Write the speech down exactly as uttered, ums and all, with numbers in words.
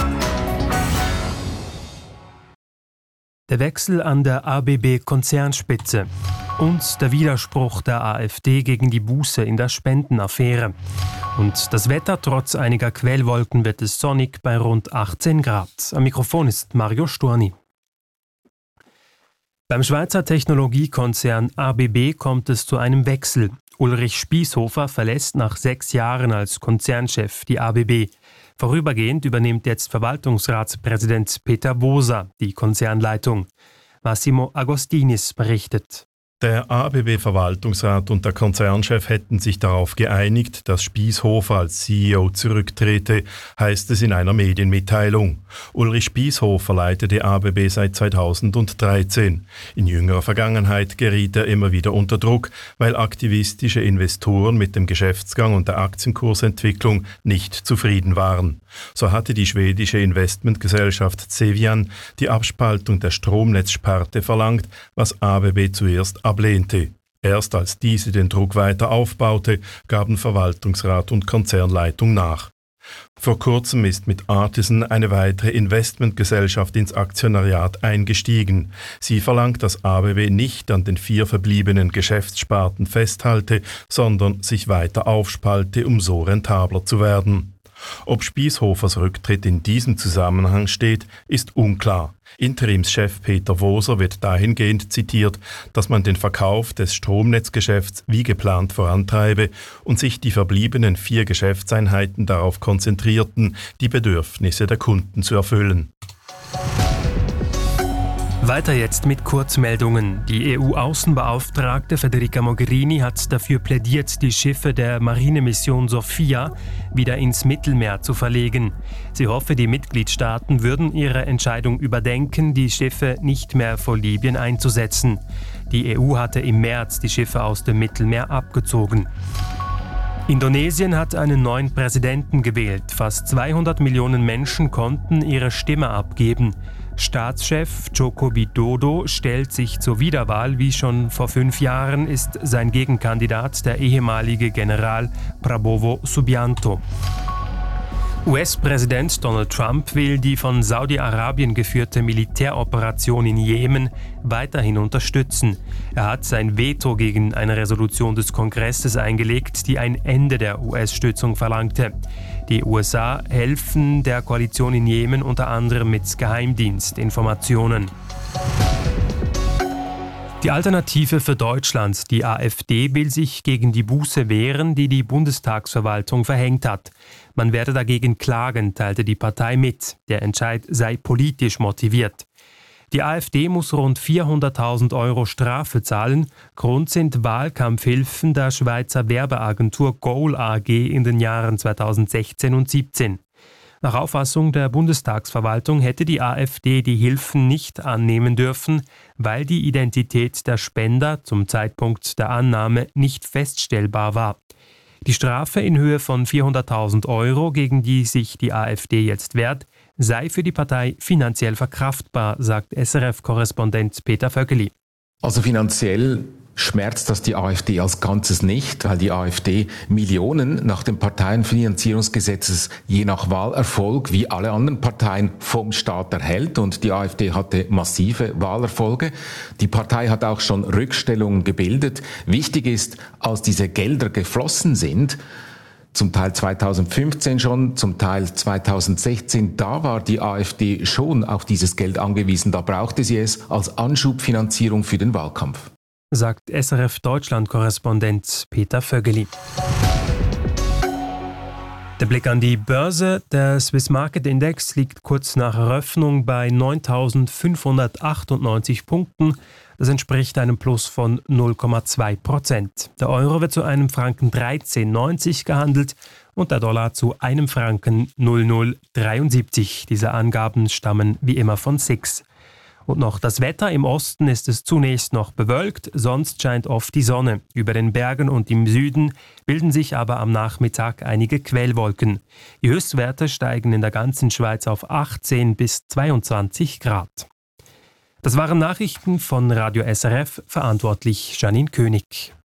Der Wechsel an der A B B-Konzernspitze und der Widerspruch der AfD gegen die Buße in der Spendenaffäre. Und das Wetter, trotz einiger Quellwolken wird es sonnig bei rund achtzehn Grad. Am Mikrofon ist Mario Storni. Beim Schweizer Technologiekonzern A B B kommt es zu einem Wechsel. Ulrich Spiesshofer verlässt nach sechs Jahren als Konzernchef die A B B. Vorübergehend übernimmt jetzt Verwaltungsratspräsident Peter Woser die Konzernleitung. Massimo Agostinis berichtet. Der A B B-Verwaltungsrat und der Konzernchef hätten sich darauf geeinigt, dass Spiesshofer als C E O zurücktrete, heißt es in einer Medienmitteilung. Ulrich Spiesshofer leitete A B B seit zweitausenddreizehn. In jüngerer Vergangenheit geriet er immer wieder unter Druck, weil aktivistische Investoren mit dem Geschäftsgang und der Aktienkursentwicklung nicht zufrieden waren. So hatte die schwedische Investmentgesellschaft Cevian die Abspaltung der Stromnetzsparte verlangt, was A B B zuerst ablehnte. Erst als diese den Druck weiter aufbaute, gaben Verwaltungsrat und Konzernleitung nach. Vor kurzem ist mit Artisan eine weitere Investmentgesellschaft ins Aktionariat eingestiegen. Sie verlangt, dass A B B nicht an den vier verbliebenen Geschäftssparten festhalte, sondern sich weiter aufspalte, um so rentabler zu werden. Ob Spiesshofers Rücktritt in diesem Zusammenhang steht, ist unklar. Interimschef Peter Woser wird dahingehend zitiert, dass man den Verkauf des Stromnetzgeschäfts wie geplant vorantreibe und sich die verbliebenen vier Geschäftseinheiten darauf konzentrierten, die Bedürfnisse der Kunden zu erfüllen. Weiter jetzt mit Kurzmeldungen. Die E U-Außenbeauftragte Federica Mogherini hat dafür plädiert, die Schiffe der Marinemission Sophia wieder ins Mittelmeer zu verlegen. Sie hoffe, die Mitgliedstaaten würden ihre Entscheidung überdenken, die Schiffe nicht mehr vor Libyen einzusetzen. Die E U hatte im März die Schiffe aus dem Mittelmeer abgezogen. Indonesien hat einen neuen Präsidenten gewählt. Fast zweihundert Millionen Menschen konnten ihre Stimme abgeben. Staatschef Joko Widodo stellt sich zur Wiederwahl. Wie schon vor fünf Jahren ist sein Gegenkandidat der ehemalige General Prabowo Subianto. U S-Präsident Donald Trump will die von Saudi-Arabien geführte Militäroperation in Jemen weiterhin unterstützen. Er hat sein Veto gegen eine Resolution des Kongresses eingelegt, die ein Ende der U S-Stützung verlangte. Die U S A helfen der Koalition in Jemen unter anderem mit Geheimdienstinformationen. Die Alternative für Deutschland, die AfD, will sich gegen die Buße wehren, die die Bundestagsverwaltung verhängt hat. Man werde dagegen klagen, teilte die Partei mit. Der Entscheid sei politisch motiviert. Die AfD muss rund vierhunderttausend Euro Strafe zahlen. Grund sind Wahlkampfhilfen der Schweizer Werbeagentur Goal A G in den Jahren zweitausendsechzehn und siebzehn. Nach Auffassung der Bundestagsverwaltung hätte die AfD die Hilfen nicht annehmen dürfen, weil die Identität der Spender zum Zeitpunkt der Annahme nicht feststellbar war. Die Strafe in Höhe von vierhunderttausend Euro, gegen die sich die AfD jetzt wehrt, sei für die Partei finanziell verkraftbar, sagt S R F-Korrespondent Peter Vögeli. Also finanziell schmerzt das die AfD als Ganzes nicht, weil die AfD Millionen nach dem Parteienfinanzierungsgesetz je nach Wahlerfolg wie alle anderen Parteien vom Staat erhält, und die AfD hatte massive Wahlerfolge. Die Partei hat auch schon Rückstellungen gebildet. Wichtig ist, als diese Gelder geflossen sind, zum Teil zweitausendfünfzehn schon, zum Teil zweitausendsechzehn, da war die AfD schon auf dieses Geld angewiesen. Da brauchte sie es als Anschubfinanzierung für den Wahlkampf, sagt S R F-Deutschland-Korrespondent Peter Vögeli. Der Blick an die Börse. Der Swiss Market Index liegt kurz nach Eröffnung bei neuntausendfünfhundertachtundneunzig Punkten. Das entspricht einem Plus von null Komma zwei Prozent. Der Euro wird zu einem Franken dreizehn neunzig gehandelt und der Dollar zu einem Franken null Komma null dreiundsiebzig. Diese Angaben stammen wie immer von S I X. Und noch das Wetter. Im Osten ist es zunächst noch bewölkt, sonst scheint oft die Sonne. Über den Bergen und im Süden bilden sich aber am Nachmittag einige Quellwolken. Die Höchstwerte steigen in der ganzen Schweiz auf achtzehn bis zweiundzwanzig Grad. Das waren Nachrichten von Radio S R F, verantwortlich Janine König.